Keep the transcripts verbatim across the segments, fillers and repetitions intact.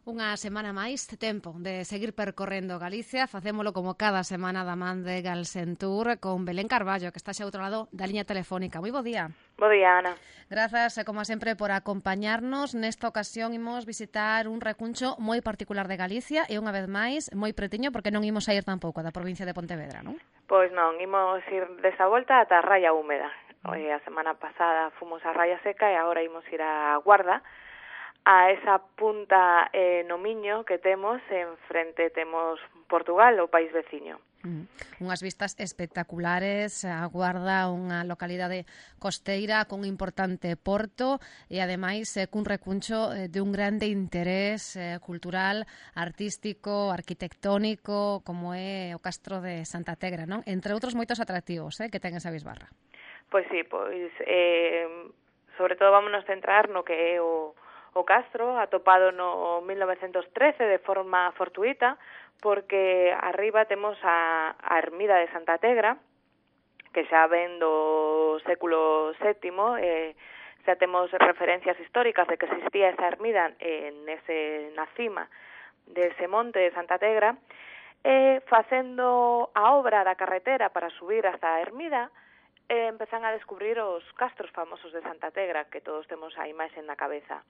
Unha semana máis, tempo de seguir percorrendo Galicia. Facémolo como cada semana da man de Galsentur con Belén Carballo, que está xa outro lado da liña telefónica. Moi bo día. Bo día, Ana. Grazas, como sempre, por acompañarnos. Nesta ocasión imos visitar un recuncho moi particular de Galicia e unha vez máis moi pretiño porque non imos a ir tampouco da provincia de Pontevedra, non? Pois non, imos ir desa volta ata a Raya Húmeda. Mm. A semana pasada fomos a Raya Seca e agora imos ir a Guarda, a esa punta eh, no Miño que temos, en frente temos Portugal, o país veciño. Mm. Unhas vistas espectaculares, a Guarda, unha localidade costeira con un importante porto e ademais eh, cun recuncho eh, de un grande interés eh, cultural, artístico, arquitectónico, como é o Castro de Santa Tegra, non? Entre outros moitos atractivos eh, que ten esa bisbarra. Pois sí, pois eh, sobre todo vámonos centrar no que é o o Castro, atopado no mil novecentos trece de forma fortuita, porque arriba temos a, a ermida de Santa Tegra, que xa ven do século sétimo, eh, xa temos referencias históricas de que existía esa ermida en ese, na cima dese monte de Santa Tegra, e facendo a obra da carretera para subir hasta a ermida, eh, empezan a descubrir os castros famosos de Santa Tegra, que todos temos a imaxe na cabeza.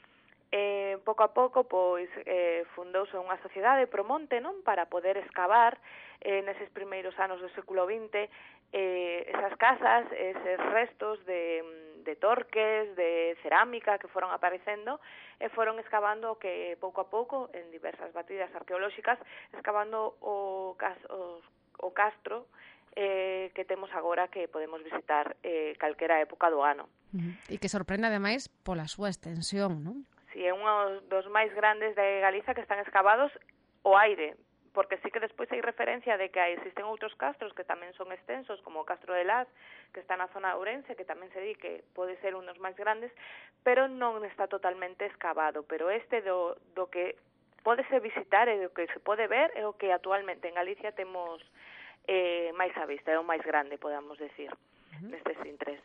Eh, pouco a pouco pois eh, fundouse unha sociedade promonte, non, para poder excavar eh, neses primeiros anos do século vinte eh, esas casas, eses restos de, de torques, de cerámica que foron aparecendo e foron excavando que pouco a pouco en diversas batidas arqueolóxicas excavando o, o, o castro eh, que temos agora que podemos visitar eh, calquera época do ano. Uh-huh. E que sorprende ademais pola súa extensión, non? Si é un dos máis grandes de Galiza que están excavados ao aire, porque sí que despois hai referencia de que existen outros castros que tamén son extensos, como o Castro de Las, que está na zona de Ourense, que tamén se di que pode ser un dos máis grandes, pero non está totalmente excavado. Pero este do, do que pódese visitar e do que se pode ver é o que actualmente en Galicia temos eh, máis a vista, é o máis grande, podemos decir, uh-huh. nestes intres.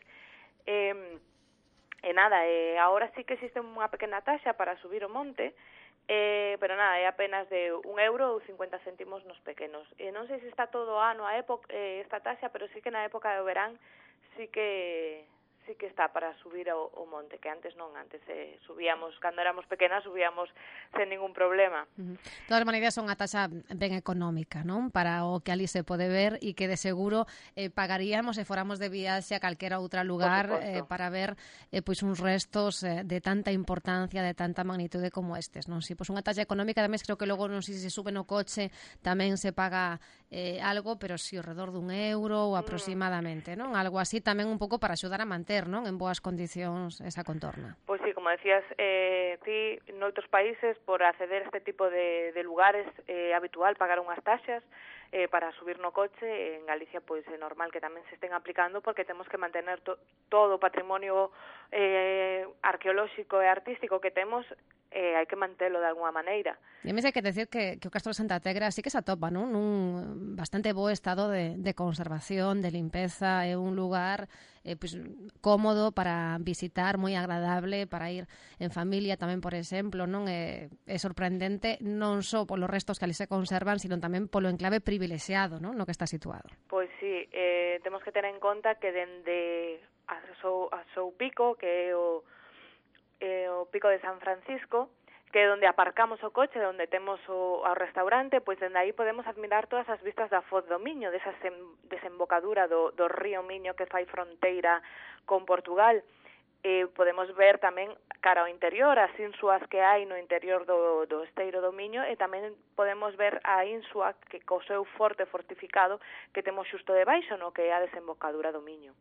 Eh, E nada, eh, agora sí que existe unha pequena taxa para subir o monte, eh, pero nada, é apenas de un euro ou cincuenta céntimos nos pequenos. E non sei se está todo o ano a época, eh, esta taxa, pero sí que na época do verán sí que sí que está para subir o, o monte, que antes non, antes eh, subíamos, cando éramos pequenas subíamos sen ningún problema. Uh-huh. De todas maneiras, son unha taxa ben económica, non? Para o que ali se pode ver e que de seguro eh, pagaríamos se fóramos de viaxe a calquera outro lugar eh, para ver eh, pois uns restos eh, de tanta importancia, de tanta magnitude como estes, non? Si, pois unha taxa económica, ademais creo que logo non sei se se sube no coche tamén se paga eh, algo, pero si ao redor dun euro ou aproximadamente, non? Algo así tamén un pouco para axudar a manter, non, en boas condicións esa contorna. Pois sí, como decías, eh, ti noutros países por acceder a este tipo de, de lugares é eh, habitual pagar unhas taxas eh, para subir no coche. En Galicia pois é normal que tamén se estén aplicando porque temos que mantener to, todo o patrimonio eh, arqueolóxico e artístico que temos, eh, hai que mantelo de alguma maneira. E a mí hai que decir que, que o Castro de Santa Tegra sí que se atopa, non? Nun bastante bo estado de, de conservación, de limpeza, é un lugar eh, pues, cómodo para visitar, moi agradable para ir en familia tamén, por exemplo, non? É, é sorprendente non só polos restos que ali se conservan, sino tamén polo enclave privilexiado, non? No que está situado. Pois sí, eh, temos que ter en conta que dende a seu, a seu pico, que é o, eh, o pico de San Francisco, que é onde aparcamos o coche, onde temos o, o restaurante, pois dende aí podemos admirar todas as vistas da Foz do Miño, desa sem, desembocadura do, do río Miño que fai fronteira con Portugal. E podemos ver tamén cara ao interior, as insuas que hai no interior do, do esteiro do Miño, e tamén podemos ver a insua que co seu forte fortificado que temos xusto debaixo, no que é a desembocadura do Miño.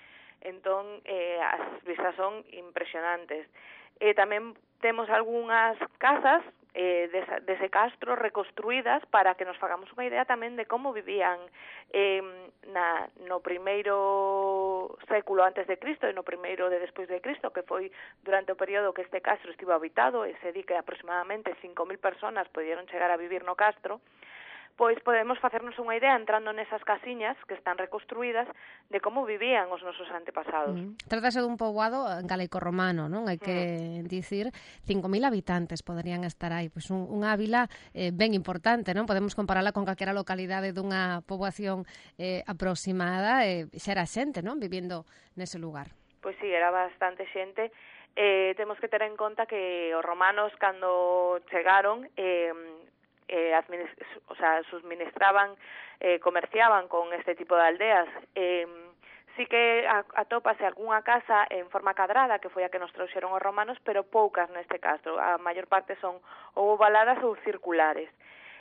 Entón, eh, as vistas son impresionantes. E tamén temos algunhas casas eh, desa, dese castro reconstruídas para que nos fagamos unha idea tamén de como vivían eh, na, no primeiro século antes de Cristo e no primeiro de despois de Cristo, que foi durante o período que este castro estivo habitado, e se di que aproximadamente cinco mil personas pudieron chegar a vivir no castro, pois podemos facernos unha idea entrando nesas casiñas que están reconstruídas de como vivían os nosos antepasados. Mm. Trátase dun poboado galaico-romano, non? Hai que mm. dicir, cinco mil habitantes poderían estar aí. Pois un, unha vila eh, ben importante, non? Podemos comparala con calquera localidade dunha poboación eh, aproximada, e eh, xa era xente, non? Vivindo nese lugar. Pois sí, era bastante xente. Eh, temos que ter en conta que os romanos, cando chegaron, eh, eh, o sea, suministraban, eh, comerciaban con este tipo de aldeas. Eh, sí que atópase algunha casa en forma cadrada, que foi a que nos trouxeron os romanos, pero poucas neste caso. A maior parte son ou ovaladas ou circulares.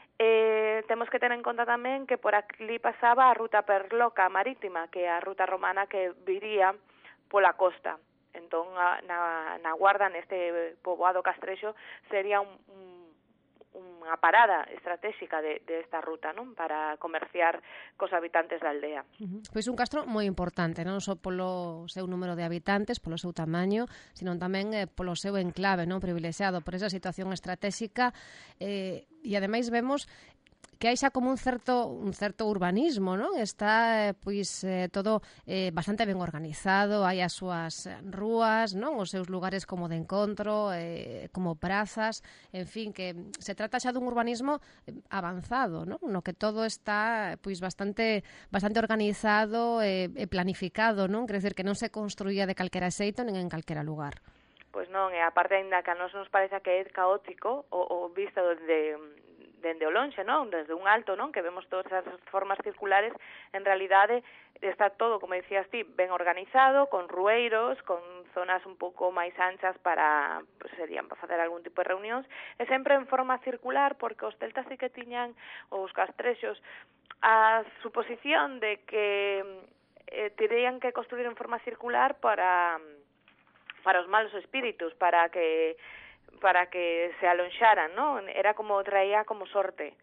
Eh, temos que ter en conta tamén que por aquí pasaba a ruta perloca marítima, que é a ruta romana que viría pola costa. Entón, na, na Guarda, neste poboado castrexo, sería un, un, unha parada estratégica de, de esta ruta, non? Para comerciar cos habitantes da aldea. Uh-huh. Pois un castro moi importante, non só polo seu número de habitantes, polo seu tamaño, sino tamén eh, polo seu enclave, non? Privilexiado por esa situación estratégica, eh, e ademais vemos que hai xa como un certo un certo urbanismo, non? Está eh, pois eh, todo eh, bastante ben organizado, hai as súas rúas, non? Os seus lugares como de encontro, eh, como prazas, en fin, que se trata xa dun urbanismo avanzado, non? No que todo está pois bastante bastante organizado e eh, planificado, non? Quer dizer que non se construía de calquera xeito nin en calquera lugar. Pois non, e aparte ainda que a nos nos parece que é caótico o, o visto de dende o lonxe, non? Desde un alto, non? Que vemos todas as formas circulares, en realidade está todo, como decías ti, ben organizado, con rueiros, con zonas un pouco máis anchas para, pues, serían para facer algún tipo de reunións, e sempre en forma circular, porque os celtas sí que tiñan, os castrexos, a suposición de que eh, terían que construir en forma circular para para os malos espíritus, para que para que se alonxaran, non? Era como traía como sorte.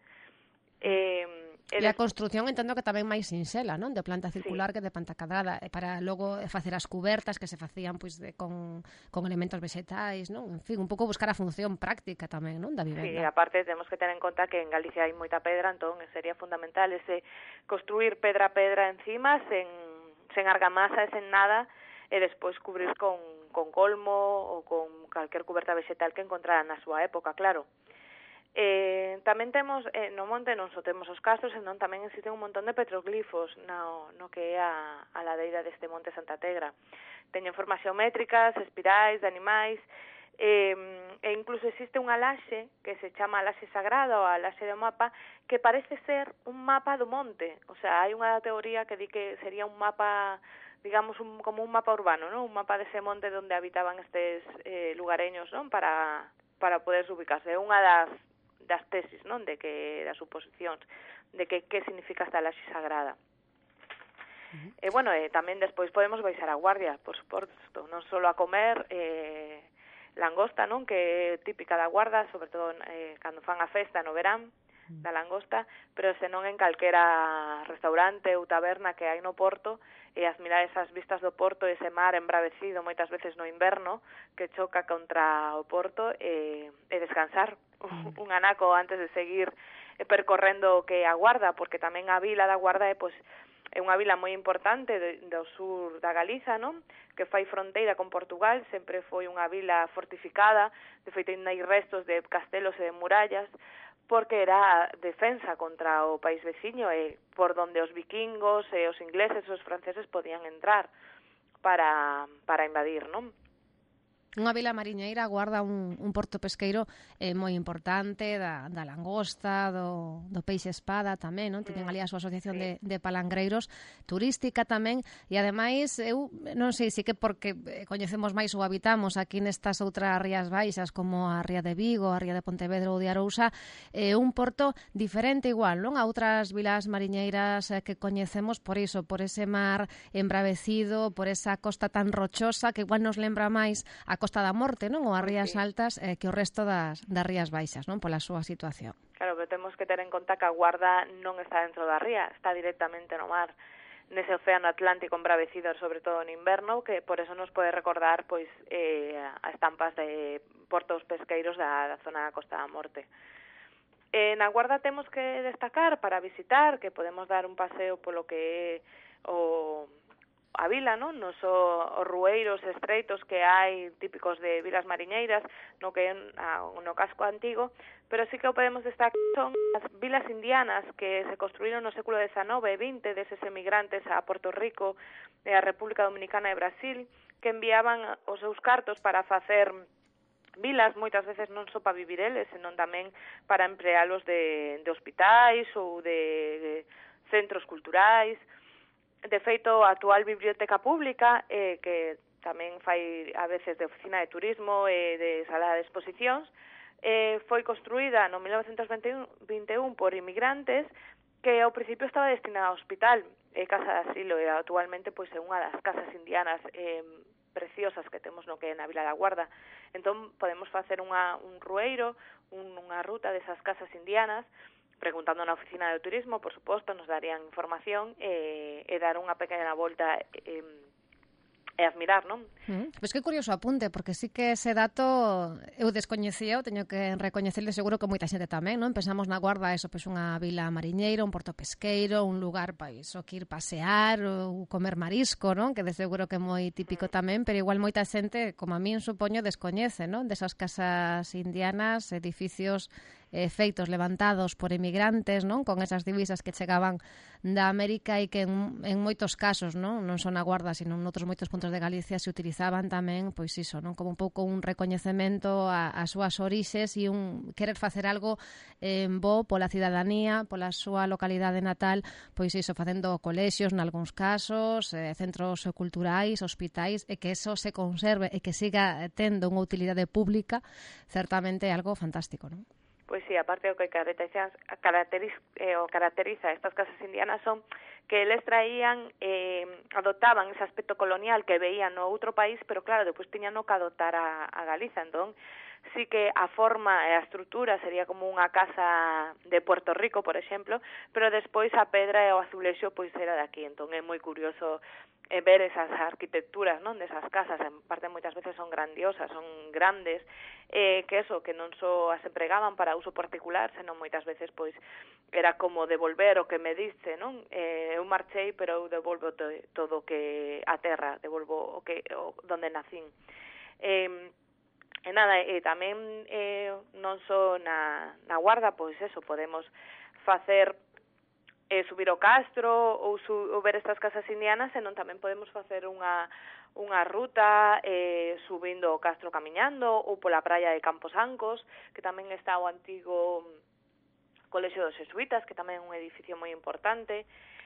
Eh, e a construción entendo que tamén máis sinxela, non? De planta circular, sí, que de planta cadrada, para logo facer as cubertas que se facían pois de, con, con elementos vexetais, non? En fin, un pouco buscar a función práctica tamén, non? Da vivenda. Sí, aparte temos que ter en conta que en Galicia hai moita pedra, entón sería fundamental ese construir pedra a pedra encima, sen, sen argamasa e sen nada, e despois cubrir con, con colmo ou con calquer cuberta vegetal que encontraran na súa época, claro. Eh, tamén temos, eh, no monte non só temos os castros, senón tamén existen un montón de petroglifos no, no que é a, a ladeira deste monte Santa Tegra. Teñen formas xeométricas, espirais, de animais, eh, e incluso existe unha laxe que se chama a laxe sagrada ou a laxe do mapa, que parece ser un mapa do monte. O sea, hai unha teoría que di que sería un mapa, digamos, un, como un mapa urbano, ¿no? Un mapa dese monte onde habitaban estes eh, lugareños, ¿no? Para, para poder ubicarse. É unha das, das tesis, ¿no? De que, das suposicións, de que que significa esta laxe sagrada. Uh-huh. E, bueno, eh, tamén despois podemos baixar a Guardia, por suposto, non só a comer eh, langosta, non? Que é típica da Guarda, sobre todo eh, cando fan a festa no verán, da langosta, pero senón en calquera restaurante ou taberna que hai no Porto, e admirar esas vistas do Porto, ese mar embravecido moitas veces no inverno, que choca contra o Porto, e, e descansar mm. un anaco antes de seguir percorrendo o que a Guarda, porque tamén a vila da Guarda é, pois, é unha vila moi importante do, do sur da Galiza, non? Que fai fronteira con Portugal, sempre foi unha vila fortificada, de feito hai restos de castelos e de murallas, porque era defensa contra o país veciño e por donde os vikingos e os ingleses e os franceses podían entrar para, para invadir, non? Unha vila mariñeira guarda un, un porto pesqueiro eh, moi importante da, da langosta, do, do peixe espada tamén, non? Tiñen ali a súa asociación sí. de, de palangreiros, turística tamén, e ademais eu non sei se que porque coñecemos máis ou habitamos aquí nestas outras rías baixas como a ría de Vigo, a ría de Pontevedra ou de Arousa, é eh, un porto diferente igual, non? A outras vilas mariñeiras eh, que coñecemos por iso, por ese mar embravecido, por esa costa tan rochosa que igual nos lembra máis a Costa da Morte, non? Ou as rías altas eh, que o resto das, das rías baixas, non? Pola súa situación. Claro, pero temos que ter en conta que a Guarda non está dentro da ría, está directamente no mar, nese océano Atlántico embravecido, sobre todo en inverno, que por eso nos pode recordar pois eh, a estampas de portos pesqueiros da, da zona da Costa da Morte. Eh, na Guarda temos que destacar para visitar, que podemos dar un paseo polo que é o, a vila, non? Nos o, os rueiros estreitos que hai típicos de vilas mariñeiras, no que é no casco antigo, pero sí que o podemos destacar son as vilas indianas que se construíron no século dezenove e vinte deses emigrantes a Porto Rico e a República Dominicana e Brasil, que enviaban os seus cartos para facer vilas, moitas veces non só para vivir eles, senón tamén para emplealos de, de hospitais ou de, de centros culturais. De feito, a actual biblioteca pública, eh, que tamén fai a veces de oficina de turismo e de sala de exposicións, eh, foi construída no mil novecentos vinte e un por inmigrantes que ao principio estaba destinada ao hospital e casa de asilo, e actualmente pois é unha das casas indianas eh, preciosas que temos no que é na Vila da Guarda. Entón, podemos facer unha, un rueiro, un, unha ruta desas casas indianas, preguntando na oficina de turismo, por suposto, nos darían información e, e dar unha pequena volta e, e admirar, non? Mm, pois que curioso apunte, porque sí que ese dato eu descoñecía, teño que recoñecerle, seguro que moita xente tamén, non? Pensamos na Guarda, eso, pois unha vila mariñeira, un porto pesqueiro, un lugar para iso que ir pasear ou comer marisco, non? Que de seguro que é moi típico tamén, pero igual moita xente, como a min supoño, descoñece, non? Desas casas indianas, edificios eh, feitos, levantados por emigrantes, non? Con esas divisas que chegaban da América e que en, en moitos casos, non? Non son a Guarda, sino en outros moitos puntos de Galicia se utilizaban tamén, pois iso, non? Como un pouco un recoñecemento a, a súas orixes e un querer facer algo en bo pola cidadanía, pola súa localidade natal, pois iso, facendo colexios nalgúns casos, eh, centros culturais, hospitais, e que eso se conserve e que siga tendo unha utilidade pública, certamente é algo fantástico, non? Pois sí, aparte o que caracteriza, caracteriza, eh, o caracteriza estas casas indianas son que eles traían, eh, adoptaban ese aspecto colonial que veían no outro país, pero claro, depois tiñan no que adoptar a, a Galiza, entón sí que a forma e a estrutura sería como unha casa de Puerto Rico, por exemplo, pero despois a pedra e o azulexo pois era de aquí, entón é moi curioso eh, ver esas arquitecturas, non, desas casas, en parte moitas veces son grandiosas, son grandes, eh, que eso, que non só as empregaban para uso particular, senón moitas veces pois era como devolver o que me diste, non? Eh, eu marchei, pero eu devolvo to, todo o que a terra, devolvo o que o, donde nacín. Eh, E nada, e tamén eh, non só na, na Guarda, pois eso, podemos facer eh, subir o castro ou, su, ou ver estas casas indianas, senón tamén podemos facer unha, unha ruta eh, subindo o castro camiñando ou pola praia de Camposancos, que tamén está o antigo Colexio dos Xesuítas, que tamén é un edificio moi importante.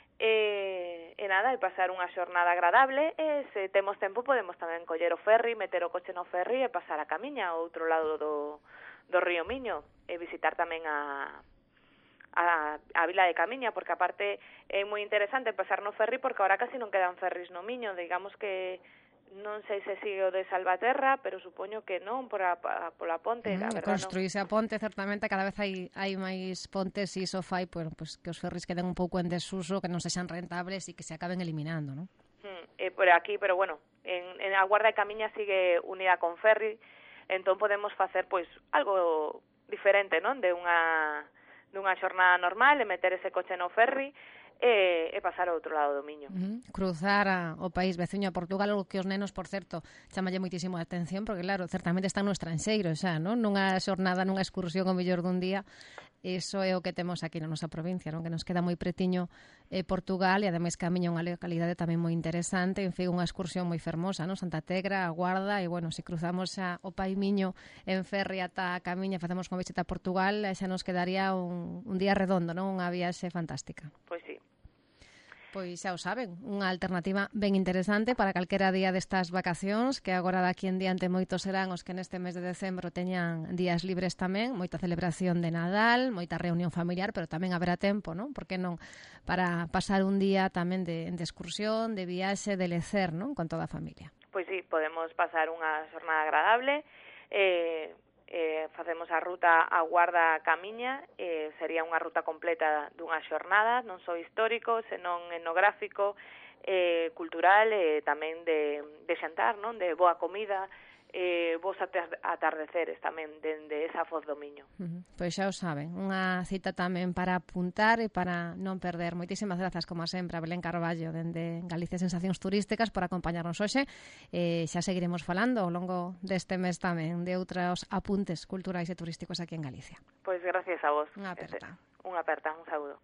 E, e nada, e pasar unha xornada agradable, e se temos tempo podemos tamén coller o ferry, meter o coche no ferry e pasar a camiña ao outro lado do, do río Miño e visitar tamén a, a, a vila de Camiña, porque aparte é moi interesante pasar no ferry porque ahora casi non quedan ferries no Miño, digamos que non sei se sigue o de Salvaterra, pero supoño que non, por a, por a ponte, mm, a verdad, construíse non. a ponte, certamente, cada vez hai, hai máis pontes e iso fai, pues, pues, que os ferris queden un pouco en desuso, que non sexan rentables e que se acaben eliminando, non? Mm, eh, por aquí, pero bueno, en, en a Guarda de Camiña sigue unida con ferry, entón podemos facer, pois, algo diferente, non? De unha, dunha xornada normal, e meter ese coche no ferry, e, e pasar ao outro lado do Miño. Uh-huh. Cruzar a, o país veciño a Portugal, algo que os nenos, por certo, chamalle moitísimo a atención, porque claro, certamente están no estranxeiro xa, non? Nunha xornada, nunha excursión o mellor dun día, iso é o que temos aquí na nosa provincia, non? Que nos queda moi pretiño eh, Portugal, e ademais Camiña unha localidade tamén moi interesante, en fin, unha excursión moi fermosa, non? Santa Tegra, a Guarda, e bueno, se cruzamos xa o Pai Miño en ferry ata Camiña, facemos unha visita a Portugal, xa nos quedaría un, un día redondo, non? Unha viaxe fantástica. Pois sí. Pois xa o saben, unha alternativa ben interesante para calquera día destas vacacións, que agora daqui en diante moitos serán os que neste mes de decembro teñan días libres tamén, moita celebración de Nadal, moita reunión familiar, pero tamén haberá tempo, non? Por que non? Para pasar un día tamén de, de excursión, de viaxe, de lecer, non? Con toda a familia. Pois sí, podemos pasar unha xornada agradable, eh, eh, facemos a ruta a Guarda Camiña, eh, sería unha ruta completa dunha xornada, non só histórico, senón etnográfico, eh, cultural e eh, tamén de, de xantar, non? De boa comida, eh, vos atardeceres tamén dende esa Foz do Miño. Uh-huh. Pois xa o saben, unha cita tamén para apuntar e para non perder. Moitísimas grazas, como sempre, a Belén Carballo dende Galicia Sensacións Turísticas por acompañarnos hoxe. Eh, xa seguiremos falando ao longo deste mes tamén de outros apuntes culturais e turísticos aquí en Galicia. Pois gracias a vos. Unha aperta. Unha aperta, un saúdo.